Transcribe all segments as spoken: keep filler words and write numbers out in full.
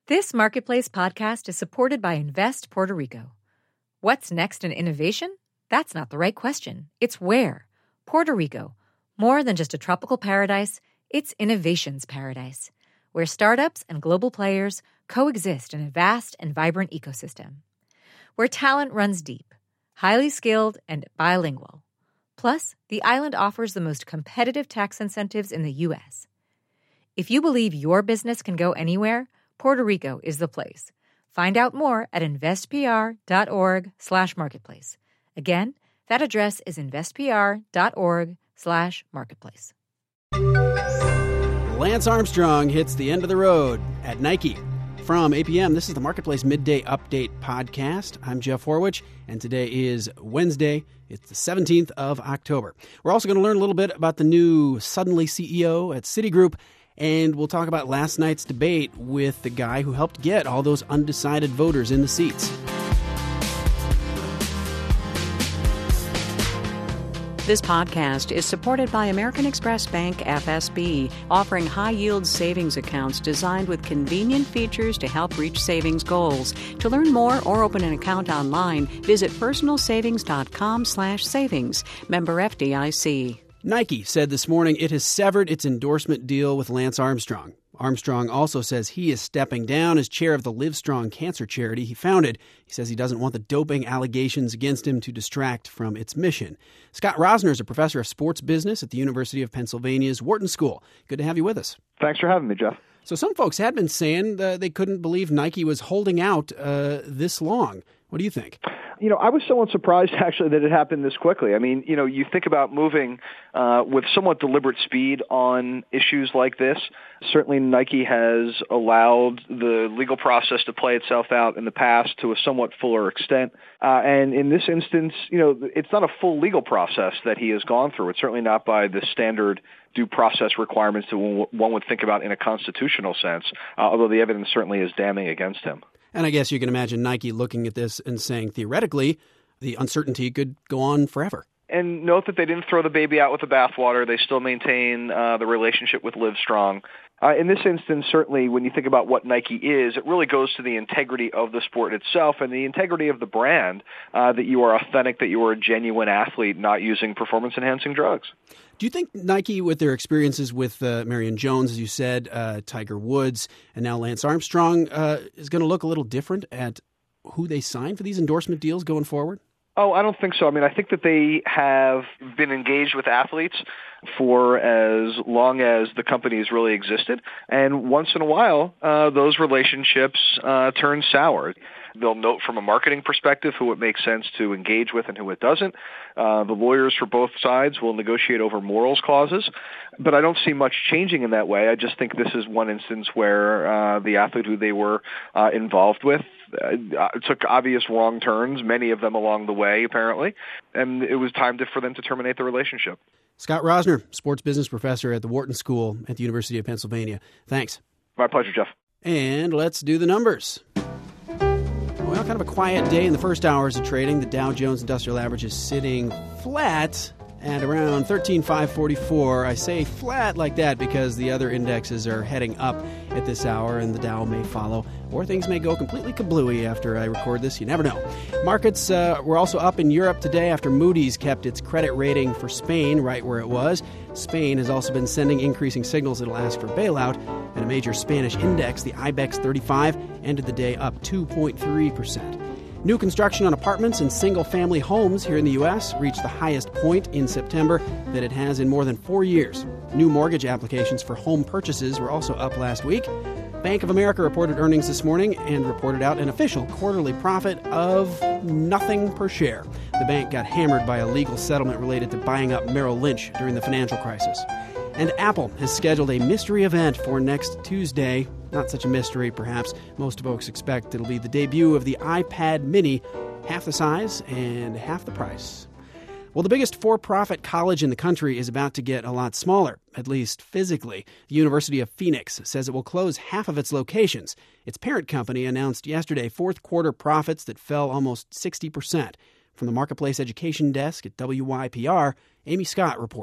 This Marketplace podcast is supported by Invest Puerto Rico. What's next in innovation? That's not the right question. It's where. Puerto Rico. More than just a tropical paradise, it's innovation's paradise, where startups and global players coexist in a vast and vibrant ecosystem. Where talent runs deep, highly skilled, and bilingual. Plus, the island offers the most competitive tax incentives in the U S. If you believe your business can go anywhere, Puerto Rico is the place. Find out more at investpr.org slash marketplace. Again, that address is investpr.org slash marketplace. Lance Armstrong hits the end of the road at Nike. From A P M, this is the Marketplace Midday Update podcast. I'm Jeff Horwich, and today is Wednesday. It's the seventeenth of October. We're also going to learn a little bit about the new Suddenly C E O at Citigroup, and we'll talk about last night's debate with the guy who helped get all those undecided voters in the seats. This podcast is supported by American Express Bank F S B, offering high-yield savings accounts designed with convenient features to help reach savings goals. To learn more or open an account online, visit personalsavings.com slash savings. Member F D I C. Nike said this morning it has severed its endorsement deal with Lance Armstrong. Armstrong also says he is stepping down as chair of the Livestrong cancer charity he founded. He says he doesn't want the doping allegations against him to distract from its mission. Scott Rosner is a professor of sports business at the University of Pennsylvania's Wharton School. Good to have you with us. Thanks for having me, Jeff. So some folks had been saying uh, they couldn't believe Nike was holding out uh, this long. What do you think? You know, I was somewhat surprised, actually, that it happened this quickly. I mean, you know, you think about moving uh, with somewhat deliberate speed on issues like this. Certainly, Nike has allowed the legal process to play itself out in the past to a somewhat fuller extent. Uh, and in this instance, you know, it's not a full legal process that he has gone through. It's certainly not by the standard due process requirements that one would think about in a constitutional sense, uh, although the evidence certainly is damning against him. And I guess you can imagine Nike looking at this and saying, theoretically, the uncertainty could go on forever. And note that they didn't throw the baby out with the bathwater. They still maintain uh, the relationship with Livestrong. Uh, in this instance, certainly, when you think about what Nike is, it really goes to the integrity of the sport itself and the integrity of the brand, uh, that you are authentic, that you are a genuine athlete, not using performance-enhancing drugs. Do you think Nike, with their experiences with uh, Marion Jones, as you said, uh, Tiger Woods, and now Lance Armstrong, uh, is going to look a little different at who they sign for these endorsement deals going forward? Oh, I don't think so. I mean, I think that they have been engaged with athletes for as long as the company's really existed. And once in a while, uh, those relationships uh, turn sour. They'll note from a marketing perspective who it makes sense to engage with and who it doesn't. Uh, the lawyers for both sides will negotiate over morals clauses. But I don't see much changing in that way. I just think this is one instance where uh, the athlete who they were uh, involved with uh, took obvious wrong turns, many of them along the way, apparently. And it was time to, for them to terminate the relationship. Scott Rosner, sports business professor at the Wharton School at the University of Pennsylvania. Thanks. My pleasure, Jeff. And let's do the numbers. Well, kind of a quiet day in the first hours of trading. The Dow Jones Industrial Average is sitting flat at around thirteen thousand five hundred forty-four. I say flat like that because the other indexes are heading up at this hour, and the Dow may follow, or things may go completely kablooey after I record this. You never know. Markets uh, were also up in Europe today after Moody's kept its credit rating for Spain right where it was. Spain has also been sending increasing signals it'll ask for bailout, and a major Spanish index, the IBEX thirty-five, ended the day up two point three percent. New construction on apartments and single-family homes here in the U S reached the highest point in September that it has in more than four years. New mortgage applications for home purchases were also up last week. Bank of America reported earnings this morning and reported out an official quarterly profit of nothing per share. The bank got hammered by a legal settlement related to buying up Merrill Lynch during the financial crisis. And Apple has scheduled a mystery event for next Tuesday. Not such a mystery, perhaps. Most folks expect it'll be the debut of the iPad mini, half the size and half the price. Well, the biggest for-profit college in the country is about to get a lot smaller, at least physically. The University of Phoenix says it will close half of its locations. Its parent company announced yesterday fourth quarter profits that fell almost sixty percent. From the Marketplace Education Desk at W Y P R, Amy Scott reports.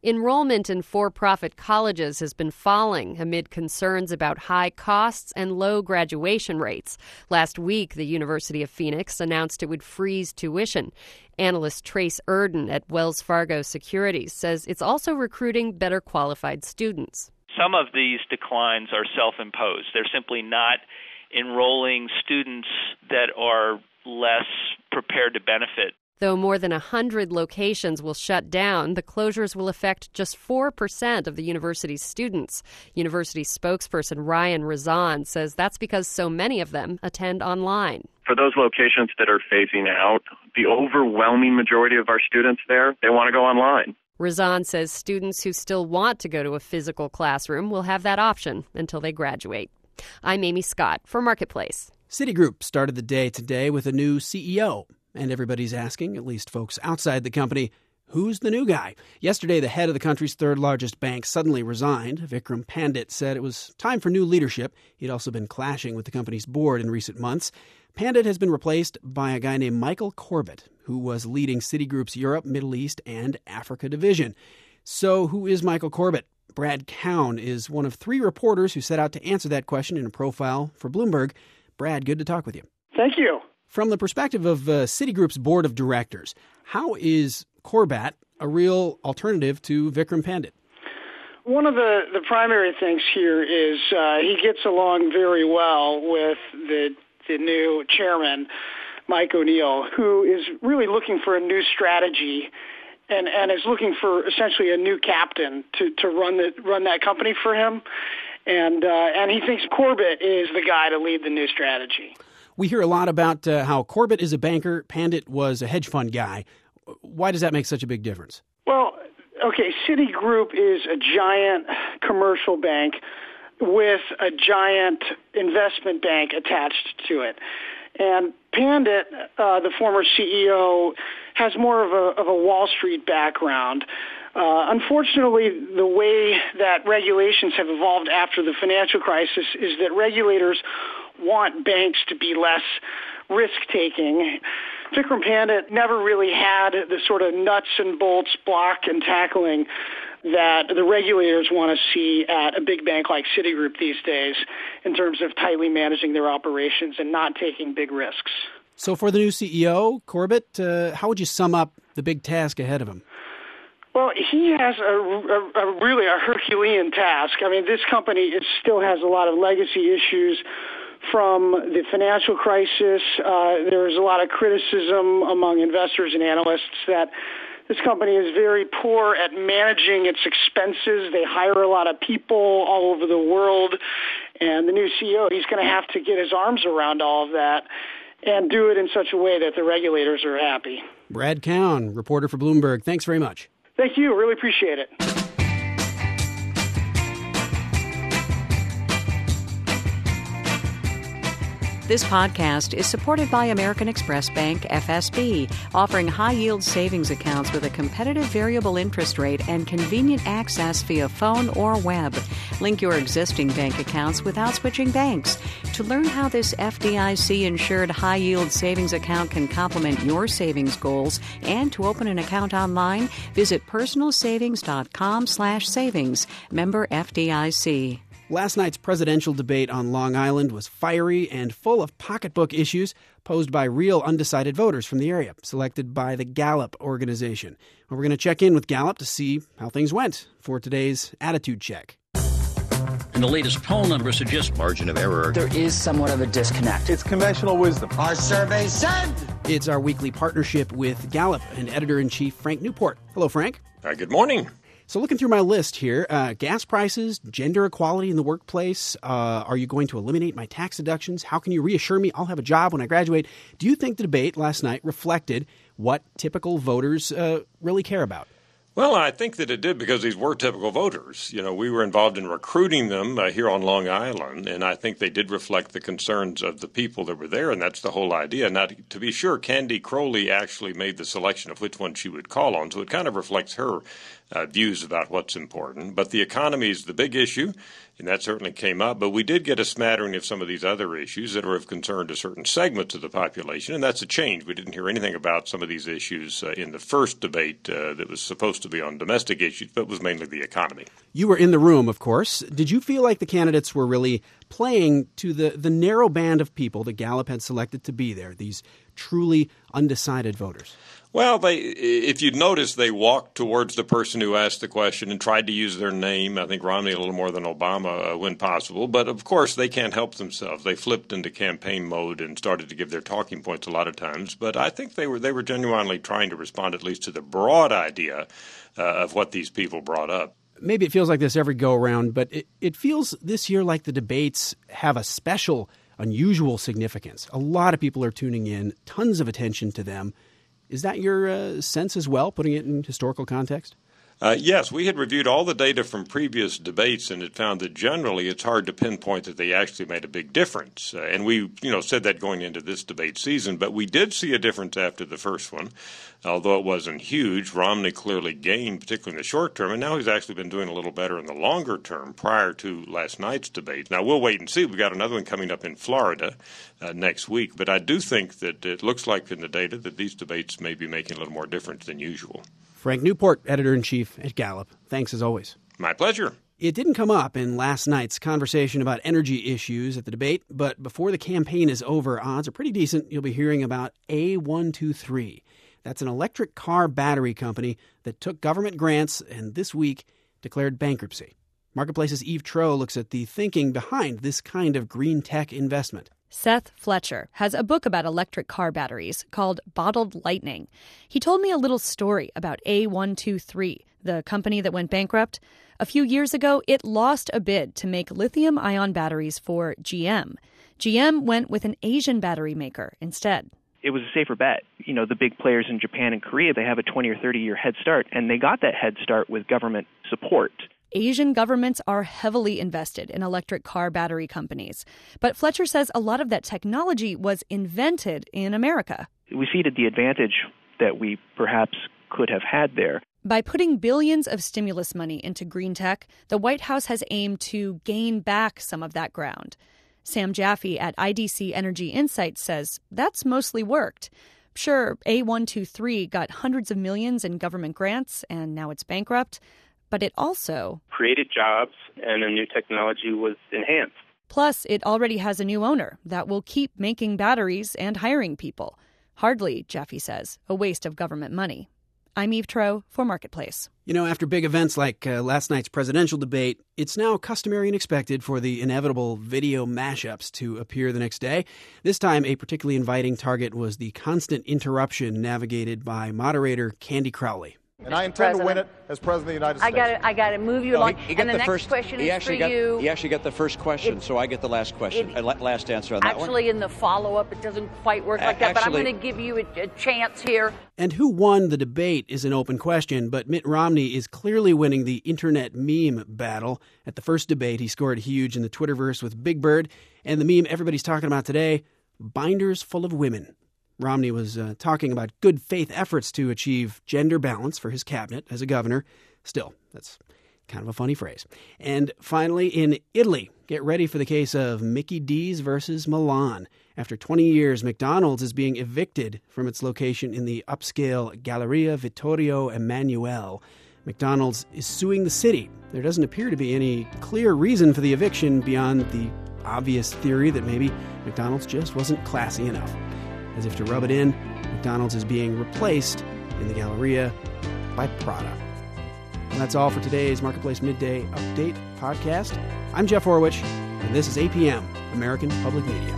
Enrollment in for-profit colleges has been falling amid concerns about high costs and low graduation rates. Last week, the University of Phoenix announced it would freeze tuition. Analyst Trace Erden at Wells Fargo Securities says it's also recruiting better qualified students. Some of these declines are self-imposed. They're simply not enrolling students that are less prepared to benefit. Though more than one hundred locations will shut down, the closures will affect just four percent of the university's students. University spokesperson Ryan Razan says that's because so many of them attend online. For those locations that are phasing out, the overwhelming majority of our students there, they want to go online. Razan says students who still want to go to a physical classroom will have that option until they graduate. I'm Amy Scott for Marketplace. Citigroup started the day today with a new C E O. And everybody's asking, at least folks outside the company, who's the new guy? Yesterday, the head of the country's third largest bank suddenly resigned. Vikram Pandit said it was time for new leadership. He'd also been clashing with the company's board in recent months. Pandit has been replaced by a guy named Michael Corbett, who was leading Citigroup's Europe, Middle East, and Africa division. So who is Michael Corbett? Brad Cowan is one of three reporters who set out to answer that question in a profile for Bloomberg. Brad, good to talk with you. Thank you. From the perspective of uh, Citigroup's board of directors, how is Corbett a real alternative to Vikram Pandit? One of the, the primary things here is uh, he gets along very well with the the new chairman, Mike O'Neill, who is really looking for a new strategy and, and is looking for essentially a new captain to, to run the run that company for him. And uh, and he thinks Corbett is the guy to lead the new strategy. We hear a lot about uh, how Corbett is a banker, Pandit was a hedge fund guy. Why does that make such a big difference? Well, okay, Citigroup is a giant commercial bank with a giant investment bank attached to it. And Pandit, uh, the former C E O, has more of a, of a Wall Street background. Uh, unfortunately, the way that regulations have evolved after the financial crisis is that regulators want banks to be less risk-taking. Vikram Pandit never really had the sort of nuts and bolts, block and tackling that the regulators want to see at a big bank like Citigroup these days in terms of tightly managing their operations and not taking big risks. So for the new C E O, Corbett, uh, how would you sum up the big task ahead of him? Well, he has a, a, a really a Herculean task. I mean, this company it still has a lot of legacy issues from the financial crisis. Uh, there's a lot of criticism among investors and analysts that this company is very poor at managing its expenses. They hire a lot of people all over the world. And the new C E O, he's going to have to get his arms around all of that and do it in such a way that the regulators are happy. Brad Cowan, reporter for Bloomberg. Thanks very much. Thank you. Really appreciate it. This podcast is supported by American Express Bank F S B, offering high-yield savings accounts with a competitive variable interest rate and convenient access via phone or web. Link your existing bank accounts without switching banks. To learn how this F D I C-insured high-yield savings account can complement your savings goals and to open an account online, visit personalsavings.com slash savings. Member F D I C. Last night's presidential debate on Long Island was fiery and full of pocketbook issues posed by real undecided voters from the area, selected by the Gallup organization. Well, we're going to check in with Gallup to see how things went for today's attitude check. And the latest poll numbers suggest margin of error. There is somewhat of a disconnect. It's conventional wisdom. Our survey said. It's our weekly partnership with Gallup and editor-in-chief Frank Newport. Hello, Frank. Uh, good morning. So looking through my list here, uh, gas prices, gender equality in the workplace, uh, are you going to eliminate my tax deductions? How can you reassure me I'll have a job when I graduate? Do you think the debate last night reflected what typical voters uh, really care about? Well, I think that it did because these were typical voters. You know, we were involved in recruiting them uh, here on Long Island, and I think they did reflect the concerns of the people that were there, and that's the whole idea. Now, to be sure, Candy Crowley actually made the selection of which one she would call on, so it kind of reflects her uh, views about what's important. But the economy is the big issue. and that certainly came up. But we did get a smattering of some of these other issues that are of concern to certain segments of the population, and that's a change. We didn't hear anything about some of these issues uh, in the first debate uh, that was supposed to be on domestic issues, but was mainly the economy. You were in the room, of course. Did you feel like the candidates were really playing to the, the narrow band of people that Gallup had selected to be there, these truly undecided voters? Well, they, if you'd notice, they walked towards the person who asked the question and tried to use their name. I think Romney a little more than Obama uh, when possible. But, of course, they can't help themselves. They flipped into campaign mode and started to give their talking points a lot of times. But I think they were they were genuinely trying to respond at least to the broad idea uh, of what these people brought up. Maybe it feels like this every go-around, but it, it feels this year like the debates have a special, unusual significance. A lot of people are tuning in, tons of attention to them. Is that your uh, sense as well, putting it in historical context? Uh, yes, we had reviewed all the data from previous debates, and it found that generally it's hard to pinpoint that they actually made a big difference. Uh, and we, you know, said that going into this debate season, but we did see a difference after the first one, although it wasn't huge. Romney clearly gained, particularly in the short term, and now he's actually been doing a little better in the longer term prior to last night's debate. Now, we'll wait and see. We've got another one coming up in Florida uh, next week, but I do think that it looks like in the data that these debates may be making a little more difference than usual. Frank Newport, editor-in-chief at Gallup. Thanks as always. My pleasure. It didn't come up in last night's conversation about energy issues at the debate, but before the campaign is over, odds are pretty decent you'll be hearing about A one two three. That's an electric car battery company that took government grants and this week declared bankruptcy. Marketplace's Eve Troeh looks at the thinking behind this kind of green tech investment. Seth Fletcher has a book about electric car batteries called Bottled Lightning. He told me a little story about A one two three, the company that went bankrupt. A few years ago, it lost a bid to make lithium-ion batteries for G M. G M went with an Asian battery maker instead. It was a safer bet. You know, the big players in Japan and Korea, they have a twenty or thirty year head start, and they got that head start with government support. Asian governments are heavily invested in electric car battery companies. But Fletcher says a lot of that technology was invented in America. We ceded the advantage that we perhaps could have had there. By putting billions of stimulus money into green tech, the White House has aimed to gain back some of that ground. Sam Jaffe at I D C Energy Insights says that's mostly worked. Sure, A one two three got hundreds of millions in government grants, and now it's bankrupt. But it also created jobs, and the new technology was enhanced. Plus, it already has a new owner that will keep making batteries and hiring people. Hardly, Jaffe says, a waste of government money. I'm Eve Troeh for Marketplace. You know, after big events like uh, last night's presidential debate, it's now customary and expected for the inevitable video mashups to appear the next day. This time, a particularly inviting target was the constant interruption navigated by moderator Candy Crowley. And I intend to win it as President of the United States. I got I got to move you no, along. He, he and the, the next first, question he is for got, you. He actually got the first question, it, so I get the last question, it, uh, last answer on that actually, one. Actually, in the follow-up, it doesn't quite work like uh, that, actually, but I'm going to give you a, a chance here. And who won the debate is an open question, but Mitt Romney is clearly winning the internet meme battle. At the first debate, he scored huge in the Twitterverse with Big Bird, and the meme everybody's talking about today, binders full of women. Romney was uh, talking about good faith efforts to achieve gender balance for his cabinet as a governor. Still, that's kind of a funny phrase. And finally, in Italy, get ready for the case of Mickey D's versus Milan. After twenty years, McDonald's is being evicted from its location in the upscale Galleria Vittorio Emanuele. McDonald's is suing the city. There doesn't appear to be any clear reason for the eviction beyond the obvious theory that maybe McDonald's just wasn't classy enough. As if to rub it in, McDonald's is being replaced in the Galleria by Prada. And that's all for today's Marketplace Midday Update podcast. I'm Jeff Horwich, and this is A P M, American Public Media.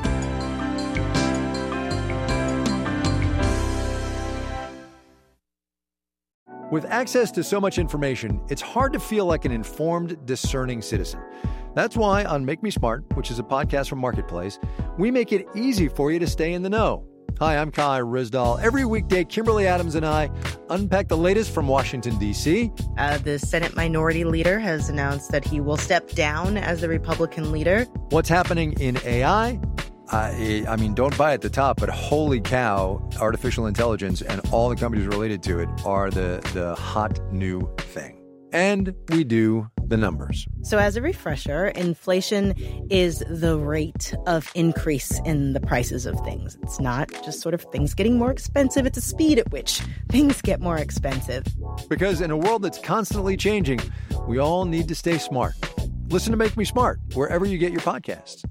With access to so much information, it's hard to feel like an informed, discerning citizen. That's why on Make Me Smart, which is a podcast from Marketplace, we make it easy for you to stay in the know. Hi, I'm Kai Rizdal. Every weekday, Kimberly Adams and I unpack the latest from Washington, D C. Uh, the Senate Minority Leader has announced that he will step down as the Republican leader. What's happening in A I? Uh, I mean, don't buy at the top, but holy cow, artificial intelligence and all the companies related to it are the, the hot new thing. And we do the numbers. So as a refresher, inflation is the rate of increase in the prices of things. It's not just sort of things getting more expensive. It's the speed at which things get more expensive. Because in a world that's constantly changing, we all need to stay smart. Listen to Make Me Smart wherever you get your podcasts.